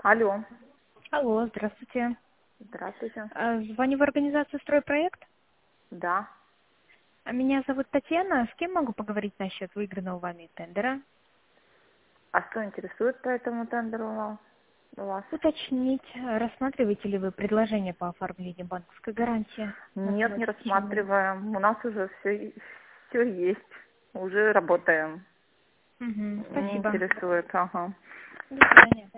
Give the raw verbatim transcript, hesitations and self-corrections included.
Алло. Алло, здравствуйте. Здравствуйте. А, Звоню в организацию «Стройпроект». Да. А Меня зовут Татьяна. С кем могу поговорить насчет выигранного вами тендера? А что интересует по этому тендеру у вас? у вас? Уточнить, а, рассматриваете ли вы предложение по оформлению банковской гарантии на Нет, свое не обеспечение? рассматриваем. У нас уже все, все есть. Уже работаем. Угу, Не спасибо. интересует. Ага. До свидания.